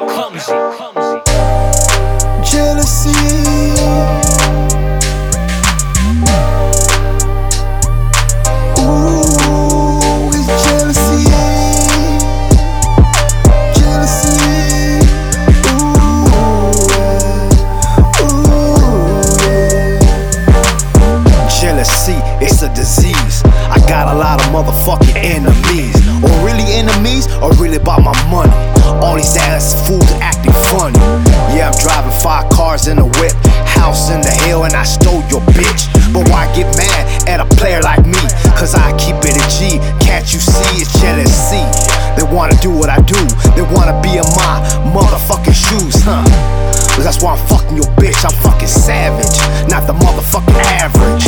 Jealousy. Ooh, it's jealousy. Jealousy. Jealousy, it's a disease. I got a lot of motherfucking enemies. Or really enemies, or really about my money. All these ass fools acting funny. Yeah, I'm driving 5 cars in a whip, house in the hill, and I stole your bitch. But why get mad at a player like me? Cause I keep it a G, can't you see it's jealousy? They wanna do what I do, they wanna be in my motherfucking shoes, huh? That's why I'm fucking your bitch, I'm fucking savage, not the motherfucking average.